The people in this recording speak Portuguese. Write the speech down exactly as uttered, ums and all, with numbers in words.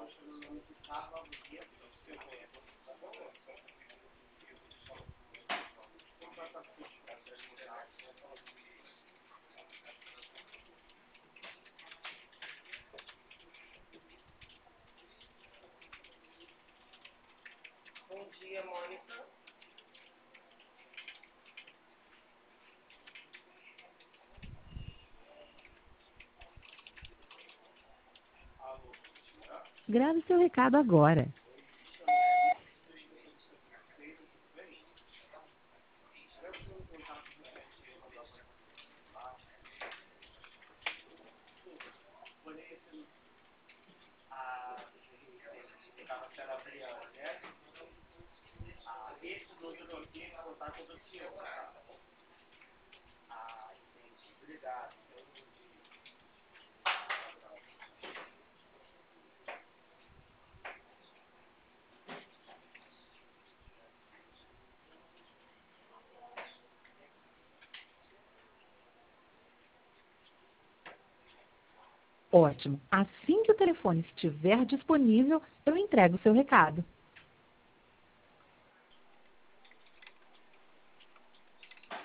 Bom dia, Mônica. Grave seu recado agora. Ótimo. Assim que o telefone estiver disponível, eu entrego o seu recado.